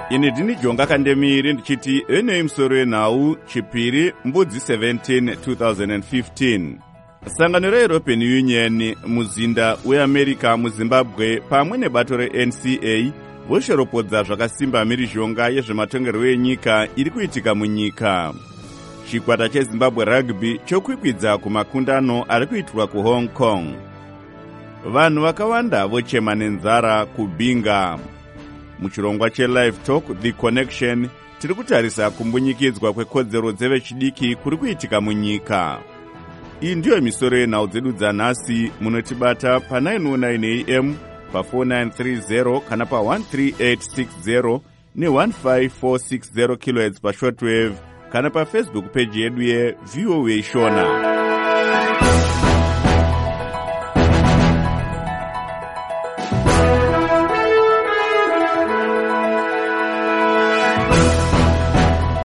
ini ndini Jonga Kandemiri ndichiti enei musoro wenhau chipiri mbudzi 17 2015. Sangano reEuropean Union muzinda weAmerica muZimbabwe pamwe nebato reNCA voshoropodza zvakasimba mhirizhonga yezvematongerwo enyika iri kuitika munyika. Chikwata cheZimbabwe Rugby chokwikwidza kumakundano ari kuitwa kuHong Kong. Vanhu vakawanda vochema nenzara kuBinga. Muchirongwa cheLive Talk The Connection tiri kutarisa kumbunyikidzwa kwekodzero dzevechidiki kuri kuitika munyika. Iyi ndiyo misoro yenhau dzedu dzanhasi. Munotibata pa909 AM, pa4930 kana pa13860 ne15460 kHz pashortwave kana paFacebook page yedu yeVOA Shona.